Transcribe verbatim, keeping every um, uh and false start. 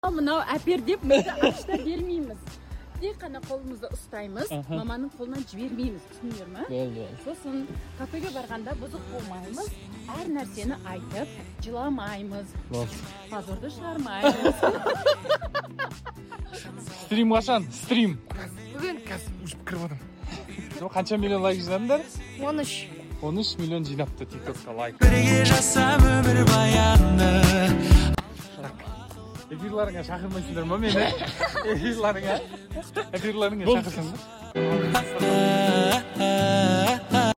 Мынау әпер деп бізді ақшта бермейміз. Тек қана қолымызды ұстаймыз, маманың қолынан жібермейміз, түсіндіңдер ме? Болды. Сосын кафеге барғанда бұзық болмаймыз, әр нәрсені айтып, жыламаймыз. Болды. Позорды шығармаймыз. Стрим қашан? Стрим. Бүгін Қазір кіріп отырмын. Қанша миллион лайк жинадыңдар? он үш. он үш миллион жинапты TikTokқа лайк. Бірге жасам өмір баянды. Эфирларыңа шақырмайсыңдар ма мені? Эфирларыңа? Эфирларыңа шақырсаңдар.